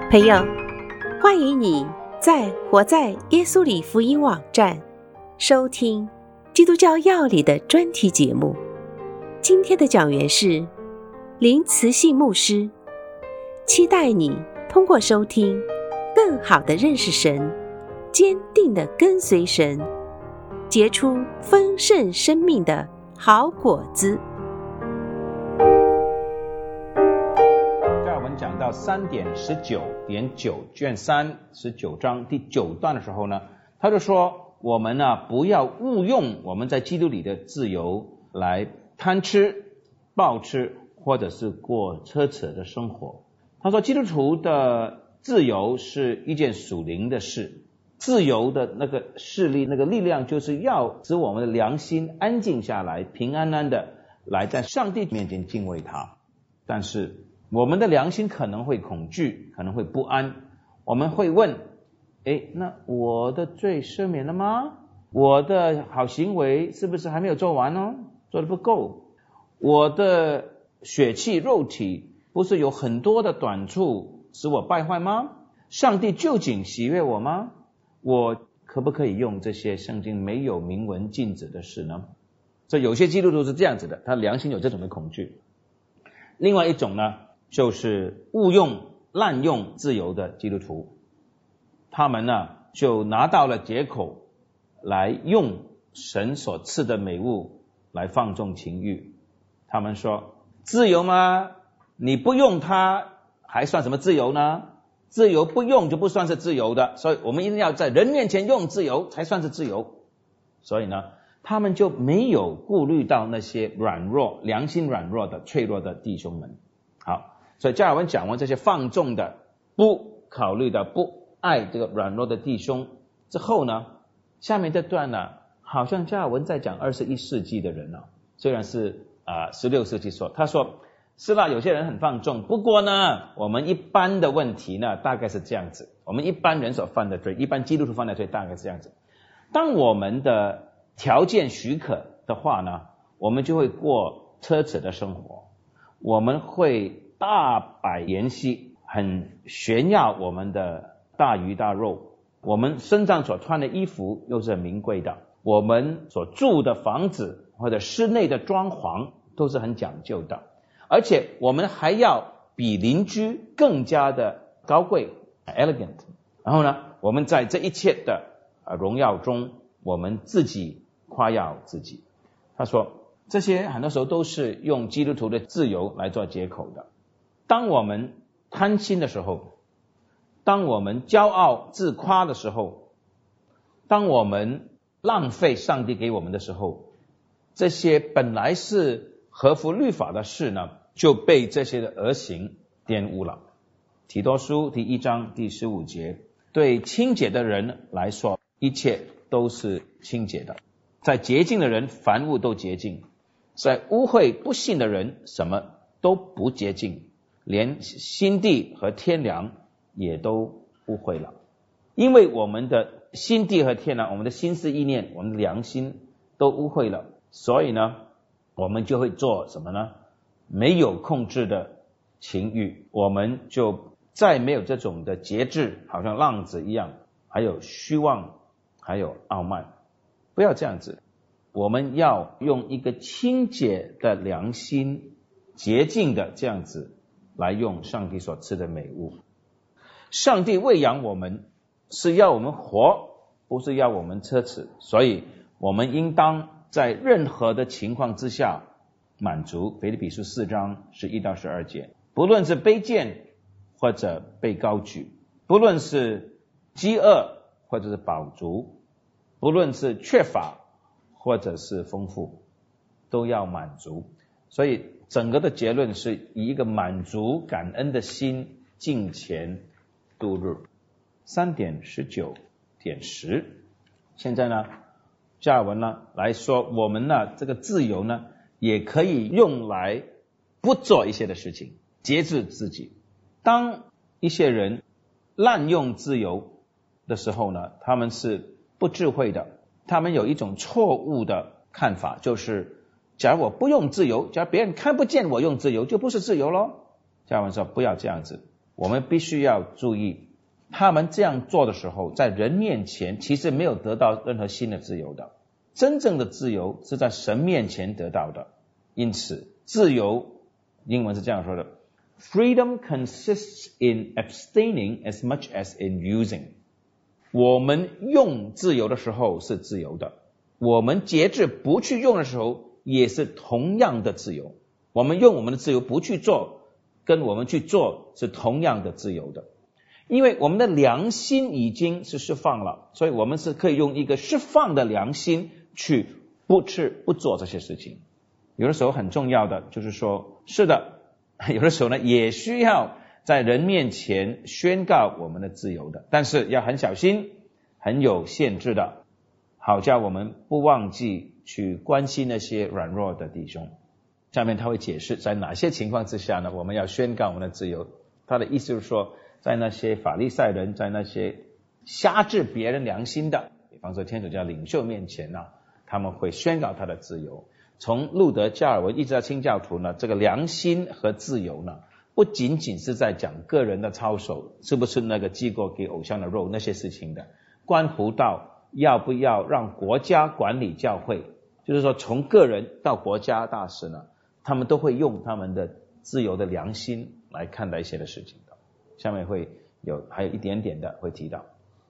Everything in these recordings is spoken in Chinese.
朋友，欢迎你在活在耶稣里福音网站收听基督教要理的专题节目。今天的讲员是林慈信牧师，期待你通过收听更好地认识神，坚定地跟随神，结出丰盛生命的好果子。 我们讲到3.19.9卷3 19章第9段的时候呢，他就说我们不要误用我们在基督里的自由来贪吃、暴吃或者是过奢侈的生活。他说基督徒的自由是一件属灵的事，自由的那个势力、那个力量就是要使我们的良心安静下来，平安安的来在上帝面前敬畏他。但是我们的良心可能会恐惧，可能会不安，我们会问，那我的罪赦免了吗？我的好行为是不是还没有做完呢？做得不够？我的血气肉体不是有很多的短处使我败坏吗？上帝究竟喜悦我吗？我可不可以用这些圣经没有明文禁止的事呢？所以有些基督徒是这样子的，他良心有这种的恐惧。另外一种呢，就是误用、滥用自由的基督徒，他们就拿到了借口来用神所赐的美物来放纵情欲。他们说自由吗？你不用它还算什么自由呢？自由不用就不算是自由的，所以我们一定要在人面前用自由才算是自由。所以呢，他们就没有顾虑到那些软弱、良心软弱的、脆弱的弟兄们。好，所以加尔文讲完这些放纵的、不考虑的、不爱这个软弱的弟兄之后呢，下面这段好像加尔文在讲21世纪的人虽然是16世纪说，他说是啦，有些人很放纵，不过呢，我们一般的问题呢，大概是这样子，我们一般人所犯的罪，一般基督徒犯的罪大概是这样子。当我们的条件许可的话呢，我们就会过奢侈的生活，我们会大摆筵席，很炫耀我们的大鱼大肉，我们身上所穿的衣服又是很名贵的，我们所住的房子或者室内的装潢都是很讲究的，而且我们还要比邻居更加的高贵 elegant。 然后呢，我们在这一切的荣耀中，我们自己夸耀自己。他说这些很多时候都是用基督徒的自由来做借口的。当我们贪心的时候，当我们骄傲自夸的时候，当我们浪费上帝给我们的时候，这些本来是合乎律法的事呢，就被这些的恶行玷污了。提多书第1章第15节，对清洁的人来说，一切都是清洁的，在洁净的人凡物都洁净，在污秽不信的人什么都不洁净，连心地和天良也都污秽了。因为我们的心地和天良，我们的心思意念，我们的良心都污秽了，所以呢，我们就会做什么呢？没有控制的情欲，我们就再没有这种的节制，好像浪子一样，还有虚妄，还有傲慢。不要这样子，我们要用一个清洁的良心，洁净的这样子来用上帝所赐的美物。上帝喂养我们是要我们活，不是要我们奢侈，所以我们应当在任何的情况之下满足。腓立比书4章11到12节，不论是卑贱或者被高举，不论是饥饿或者是饱足，不论是缺乏或者是丰富，都要满足。所以整个的结论是以一个满足感恩的心敬虔度日。3.19.10， 现在呢，加尔文来说，我们这个自由呢，也可以用来不做一些的事情，节制自己。当一些人滥用自由的时候呢，他们是不智慧的，他们有一种错误的看法，就是假如我不用自由，假如别人看不见我用自由，就不是自由咯。加尔文说不要这样子， 我们必须要注意，他们这样做的时候，在人面前其实没有得到任何新的自由的。真正的自由是在神面前得到的。因此，自由，英文是这样说的 ：Freedom consists in abstaining as much as in using。我们用自由的时候是自由的，我们节制不去用的时候也是同样的自由。我们用我们的自由不去做，跟我们去做是同样的自由的。因为我们的良心已经是释放了，所以我们是可以用一个释放的良心去不做这些事情。有的时候很重要的就是说，是的，有的时候呢也需要在人面前宣告我们的自由的，但是要很小心，很有限制的，好叫我们不忘记去关心那些软弱的弟兄。下面他会解释在哪些情况之下呢，我们要宣告我们的自由。他的意思就是说，在那些法利赛人，在那些辖制别人良心的，比方说天主教领袖面前呢，他们会宣告他的自由。从路德、加尔文一直到清教徒呢，这个良心和自由呢，不仅仅是在讲个人的操守，是不是那个祭过给偶像的肉那些事情的，关乎到要不要让国家管理教会，就是说从个人到国家大事呢，他们都会用他们的自由的良心来看待一些的事情的。下面还有一点点的会提到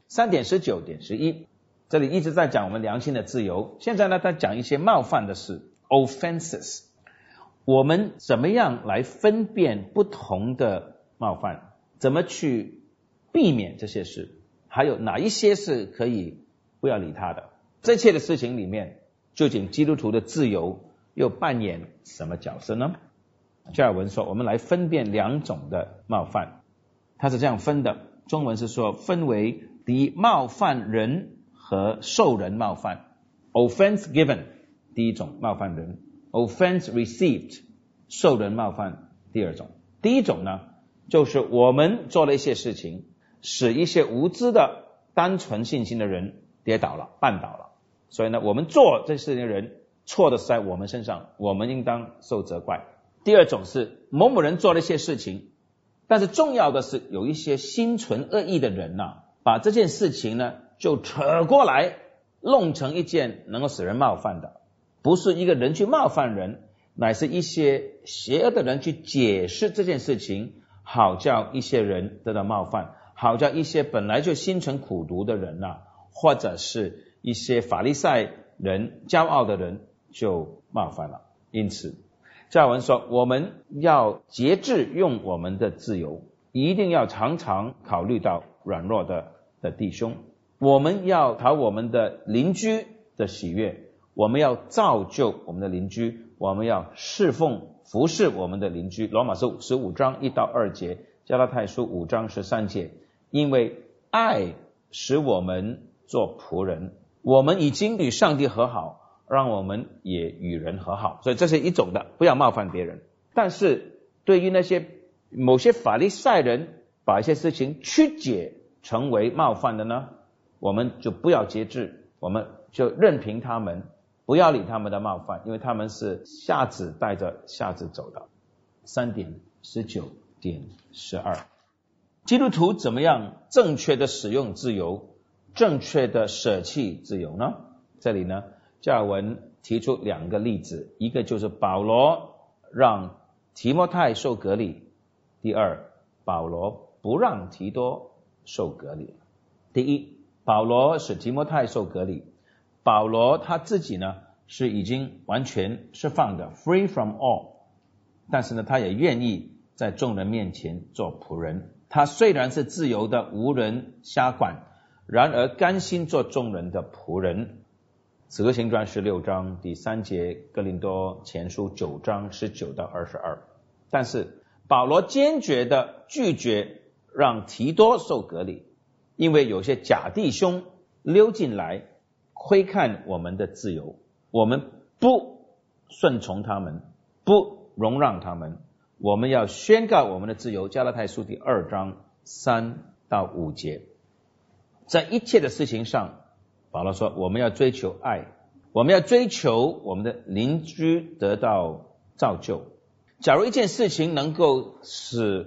3.19.11， 这里一直在讲我们良心的自由。现在呢，他讲一些冒犯的事 offenses， 我们怎么样来分辨不同的冒犯，怎么去避免这些事，还有哪一些是可以不要理他的。这些的事情里面，究竟基督徒的自由又扮演什么角色呢？加尔文说，我们来分辨两种的冒犯，他是这样分的，中文是说分为第一，冒犯人和受人冒犯 offense given， 第一种冒犯人， offense received， 受人冒犯第二种。第一种呢，就是我们做了一些事情，使一些无知的单纯信心的人跌倒了，绊倒了，所以呢，我们做这些事情的人错的是在我们身上，我们应当受责怪。第二种是某某人做了一些事情，但是重要的是有一些心存恶意的人呢，把这件事情呢就扯过来弄成一件能够使人冒犯的，不是一个人去冒犯人，乃是一些邪恶的人去解释这件事情，好叫一些人得到冒犯，好叫一些本来就心存苦毒的人啊，或者是一些法利赛人骄傲的人就冒犯了。因此加尔文说，我们要节制用我们的自由，一定要常常考虑到软弱的弟兄，我们要讨我们的邻居的喜悦，我们要造就我们的邻居，我们要侍奉服侍我们的邻居。罗马书15章1到2节，加拉太书5章13节，因为爱使我们做仆人，我们已经与上帝和好，让我们也与人和好。所以这是一种的，不要冒犯别人。但是对于那些某些法利赛人把一些事情曲解成为冒犯的呢，我们就不要节制，我们就任凭他们，不要理他们的冒犯，因为他们是瞎子带着瞎子走的。3.19.12， 基督徒怎么样正确的使用自由，正确的舍弃自由呢？这里呢，加尔文提出两个例子，一个就是保罗让提摩太受隔离，第二，保罗不让提多受隔离。第一，保罗使提摩太受隔离，保罗他自己呢是已经完全释放的 free from all， 但是呢他也愿意在众人面前做仆人。他虽然是自由的，无人辖管，然而甘心做众人的仆人。使徒行传16章第3节，哥林多前书9章19到22。但是保罗坚决的拒绝让提多受隔离，因为有些假弟兄溜进来窥看我们的自由，我们不顺从他们，不容让他们，我们要宣告我们的自由。加拉太书第2章3到5节。在一切的事情上，保罗说我们要追求爱，我们要追求我们的邻居得到造就。假如一件事情能够使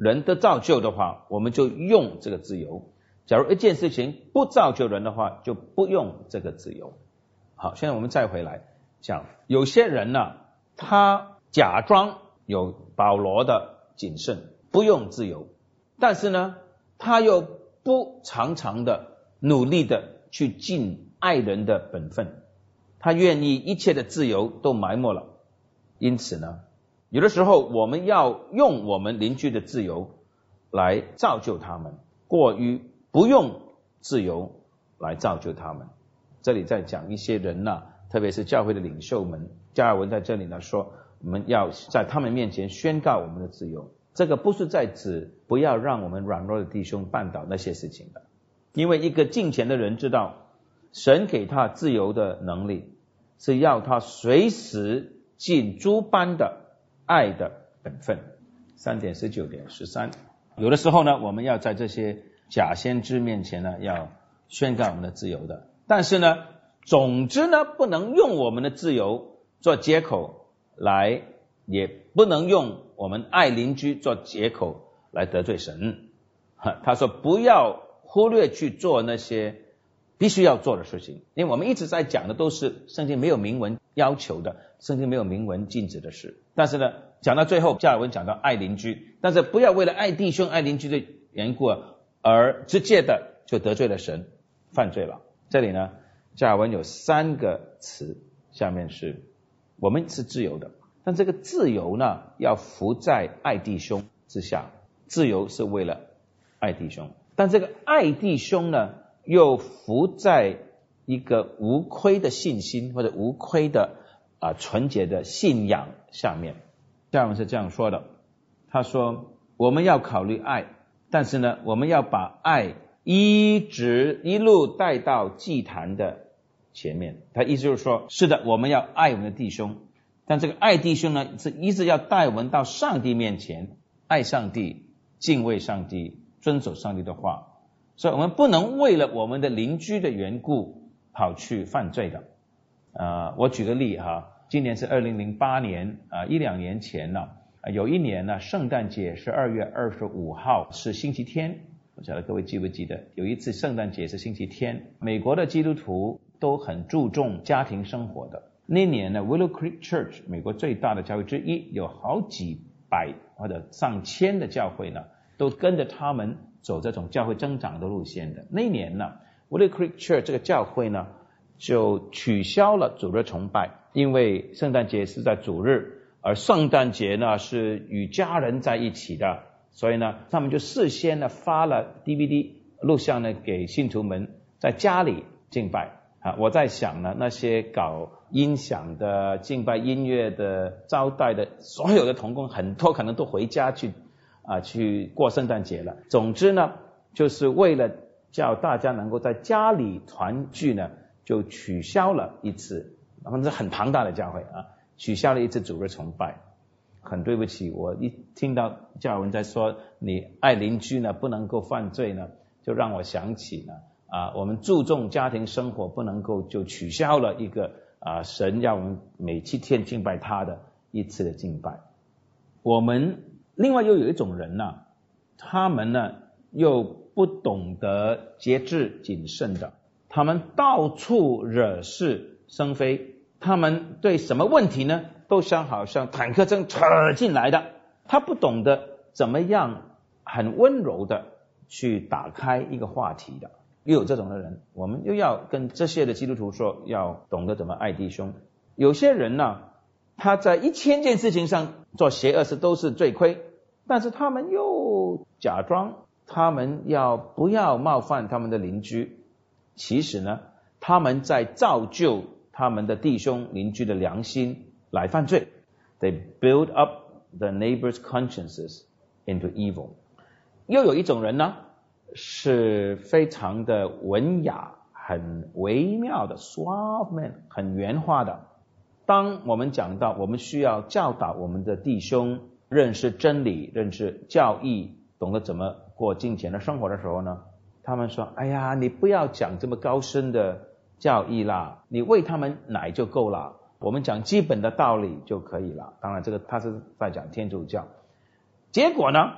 人的造就的话，我们就用这个自由；假如一件事情不造就人的话，就不用这个自由。好，现在我们再回来讲，有些人呢，他假装有保罗的谨慎，不用自由，但是呢，他又不常常的努力的去尽爱人的本分，他愿意一切的自由都埋没了。因此呢，有的时候我们要用我们邻居的自由来造就他们，过于不用自由来造就他们。这里在讲一些人呢，特别是教会的领袖们，加尔文在这里呢说，我们要在他们面前宣告我们的自由。这个不是在指不要让我们软弱的弟兄绊倒那些事情的，因为一个敬虔的人知道，神给他自由的能力，是要他随时尽诸般的爱的本分。3.19.13，有的时候呢，我们要在这些假先知面前呢，要宣告我们的自由的。但是呢，总之呢，不能用我们的自由做借口来，也不能用我们爱邻居做借口来得罪神。他说不要忽略去做那些必须要做的事情，因为我们一直在讲的都是圣经没有明文要求的，圣经没有明文禁止的事。但是呢，讲到最后，加尔文讲到爱邻居，但是不要为了爱弟兄爱邻居的缘故而直接的就得罪了神，犯罪了。这里呢，加尔文有3个词，下面是我们是自由的，但这个自由呢，要服在爱弟兄之下。自由是为了爱弟兄，但这个爱弟兄呢，又服在一个无亏的信心或者无亏的纯洁的信仰下面。加尔文是这样说的，他说我们要考虑爱，但是呢，我们要把爱一路带到祭坛的前面。他意思就是说，是的，我们要爱我们的弟兄，但这个爱弟兄呢，是一直要带我们到上帝面前，爱上帝，敬畏上帝，遵守上帝的话。所以我们不能为了我们的邻居的缘故跑去犯罪的。我举个例今年是2008年1-2年前呢，有一年呢，圣诞节12月25号是星期天，不晓得各位记不记得，有一次圣诞节是星期天，美国的基督徒都很注重家庭生活的。那年呢 Willow Creek Church 美国最大的教会之一，有好几百或者上千的教会呢，都跟着他们走这种教会增长的路线的。那年呢 Willow Creek Church 这个教会呢，就取消了主日崇拜，因为圣诞节是在主日，而圣诞节呢是与家人在一起的，所以呢，他们就事先呢发了 DVD 录像呢给信徒们在家里敬拜。我在想呢，那些搞音响的、敬拜音乐的、招待的，所有的同工很多可能都回家去过圣诞节了。总之呢，就是为了叫大家能够在家里团聚呢，就取消了一次，他们是很庞大的教会取消了一次主日崇拜。很对不起，我一听到加尔文在说你爱邻居呢不能够犯罪呢，就让我想起呢我们注重家庭生活，不能够就取消了一个神要我们每7天敬拜他的一次的敬拜。我们另外又有一种人呢，他们呢又不懂得节制谨慎的，他们到处惹是生非，他们对什么问题呢都想好像坦克车扯进来的，他不懂得怎么样很温柔的去打开一个话题的。又有这种的人，我们又要跟这些的基督徒说，要懂得怎么爱弟兄。有些人呢，他在1000件事情上做邪恶事都是罪亏，但是他们又假装他们不要冒犯他们的邻居，其实呢，他们在造就他们的弟兄邻居的良心来犯罪。 They build up the neighbors' consciences into evil。 又有一种人呢，是非常的文雅，很微妙的 suave man， 很圆滑的。当我们讲到我们需要教导我们的弟兄认识真理，认识教义，懂得怎么过敬虔的生活的时候呢，他们说，哎呀，你不要讲这么高深的教义啦，你喂他们奶就够了，我们讲基本的道理就可以了。当然这个他是在讲天主教。结果呢，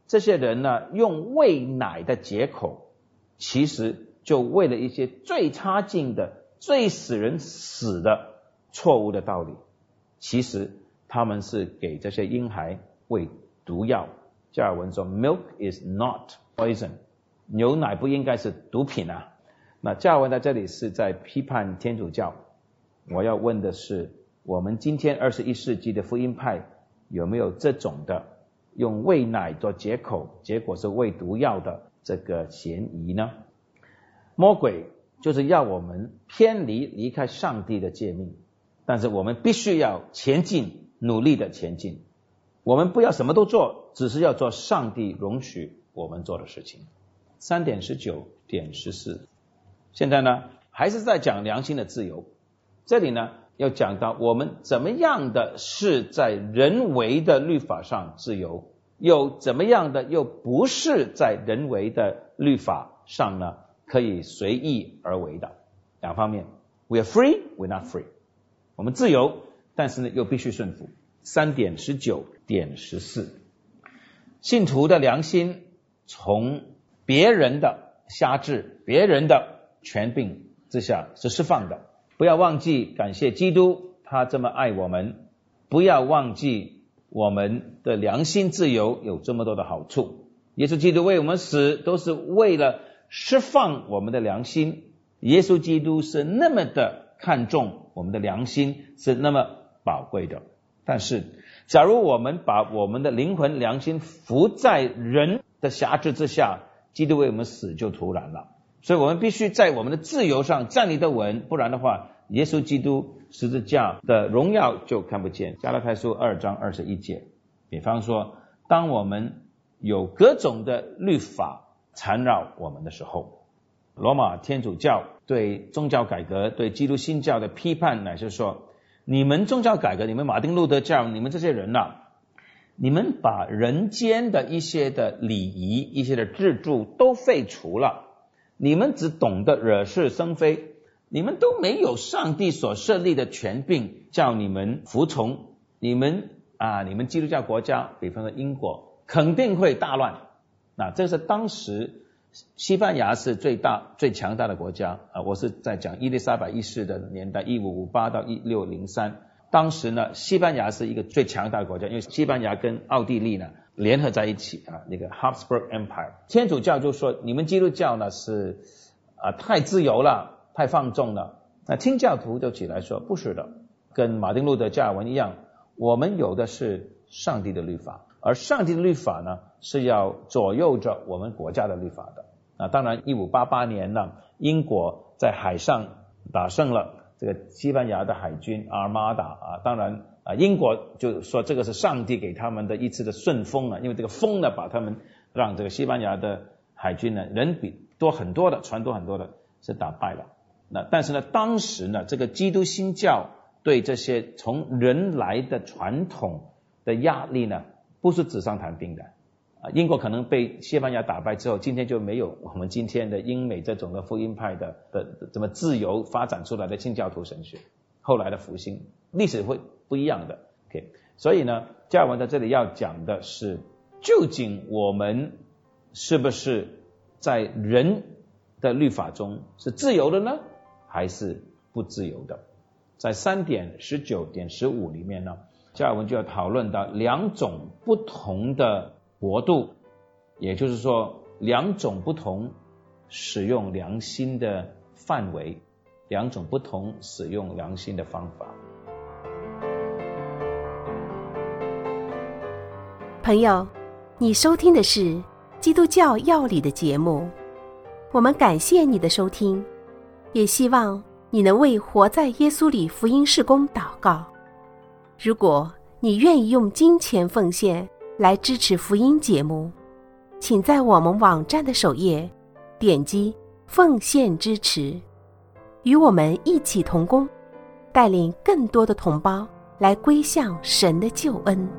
这些人呢用喂奶的借口，其实就为了一些最差劲的、最使人死的错误的道理，其实他们是给这些婴孩喂毒药。加尔文说 Milk is not poison， 牛奶不应该是毒品啊。那加尔文在这里是在批判天主教。我要问的是，我们今天21世纪的福音派有没有这种的用喂奶做借口，结果是喂毒药的这个嫌疑呢？魔鬼就是要我们离开上帝的诫命，但是我们必须要前进，努力的前进。我们不要什么都做，只是要做上帝容许我们做的事情。3.19.14， 现在呢还是在讲良心的自由。这里呢要讲到我们怎么样的是在人为的律法上自由，又怎么样的又不是在人为的律法上呢可以随意而为的。两方面， We are free, we're not free。 我们自由，但是呢又必须顺服。3.19.14， 信徒的良心从别人的辖制、别人的权柄之下是释放的。不要忘记感谢基督，他这么爱我们。不要忘记我们的良心自由有这么多的好处。耶稣基督为我们死，都是为了释放我们的良心。耶稣基督是那么的看重我们的良心，是那么宝贵的。但是假如我们把我们的灵魂良心服在人的辖制之下，基督为我们死就徒然了。所以我们必须在我们的自由上站立得稳，不然的话耶稣基督十字架的荣耀就看不见。加拉太书2章21节，比方说当我们有各种的律法缠绕我们的时候，罗马天主教对宗教改革、对基督新教的批判乃是说，你们宗教改革，你们马丁路德教，你们这些人你们把人间的一些的礼仪、一些的制度都废除了，你们只懂得惹是生非，你们都没有上帝所设立的权柄叫你们服从。你们基督教国家，比方说英国，肯定会大乱。那这是当时西班牙是最强大的国家我是在讲伊丽莎白一世的年代，1558到1603。当时呢，西班牙是一个最强大的国家，因为西班牙跟奥地利呢联合在一起那个 Habsburg Empire。 天主教就说你们基督教呢是太自由了，太放纵了。那清教徒就起来说不是的，跟马丁路德、加尔文一样，我们有的是上帝的律法，而上帝的律法呢是要左右着我们国家的律法的。当然1588年呢，英国在海上打胜了这个西班牙的海军 Armada 当然英国就说这个是上帝给他们的一次的顺风因为这个风呢把他们让这个西班牙的海军呢人比多很多的，船多很多的，是打败了。但是呢当时呢这个基督新教对这些从人来的传统的压力呢不是纸上谈兵的。英国可能被西班牙打败之后，今天就没有我们今天的英美这种的福音派的怎么自由发展出来的清教徒神学，后来的复兴历史会不一样的。所以呢加尔文在这里要讲的是，究竟我们是不是在人的律法中是自由的呢，还是不自由的？在 3.19.15 里面呢，加尔文就要讨论到两种不同的国度，也就是说两种不同使用良心的范围，两种不同使用良心的方法。 朋友，你收听的是基督教要理的节目，我们感谢你的收听，也希望你能为活在耶稣里福音事工祷告。如果你愿意用金钱奉献来支持福音节目，请在我们网站的首页点击奉献支持，与我们一起同工，带领更多的同胞来归向神的救恩。